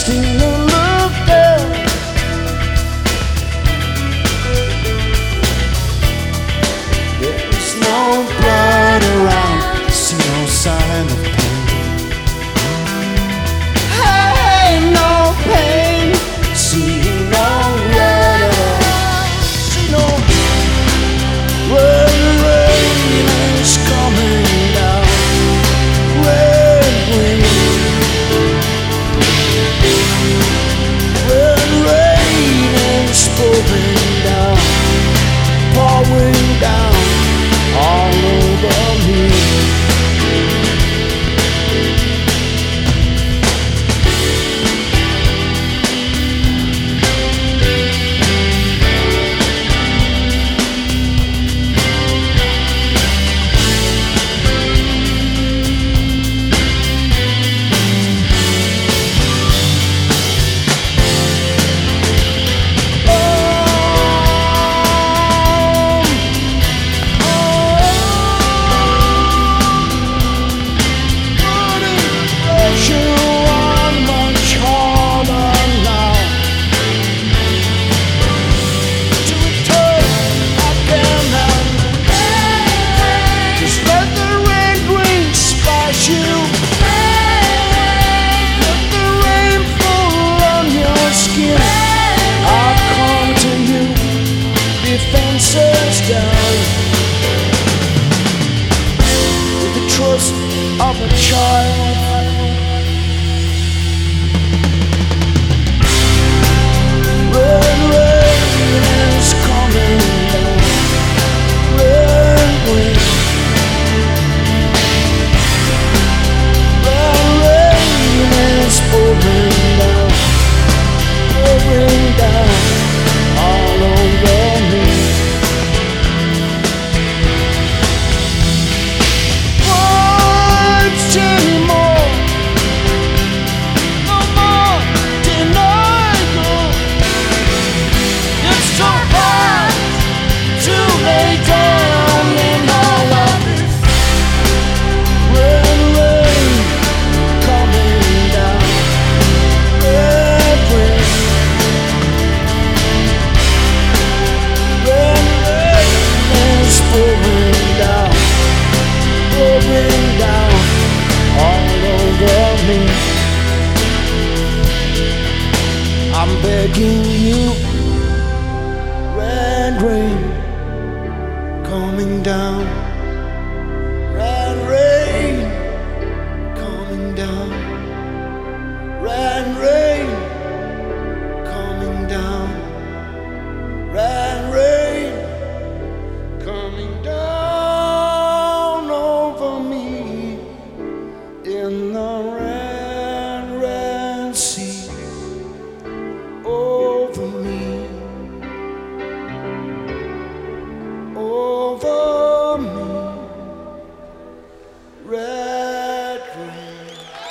still look down. There's no blood around, see no sign of pain. Hey, no pain, see no blood at all. See no when rain is coming down. When rain is pouring down, pouring down all over me. Of a child, when rain is coming down, when rain is pouring down all over me. Anymore, no more denial. It's so hard to lay down in all of this. When rain coming down, red rain. When rain is pouring down, pouring down all over me. I'm begging you, red rain coming down, red rain coming down, red rain coming down, red rain coming down over me. In the red, red sea over me, over me, red rain.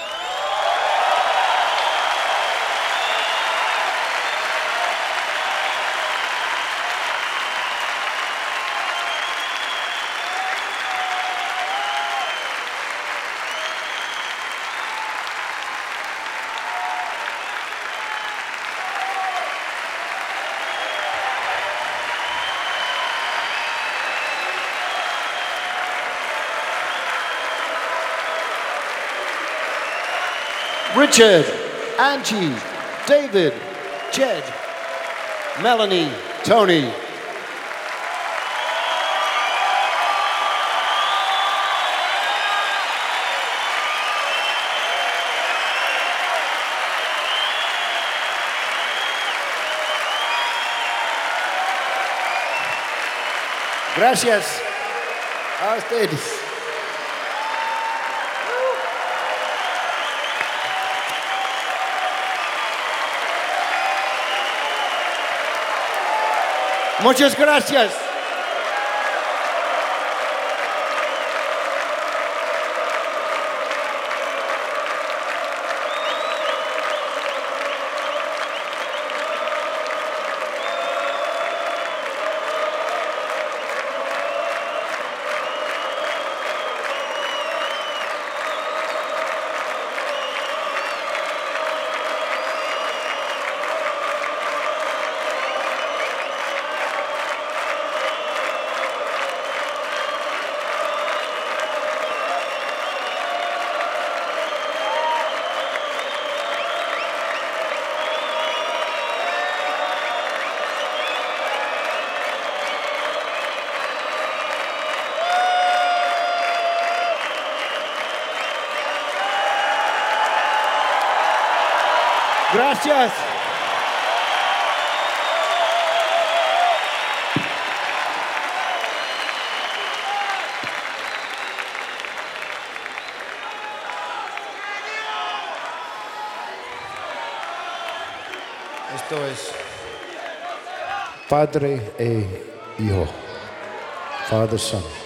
Richard, Angie, David, Jed, Melanie, Tony. Gracias a ustedes. Muchas gracias. Gracias. Esto es Padre e Hijo. Father, Son.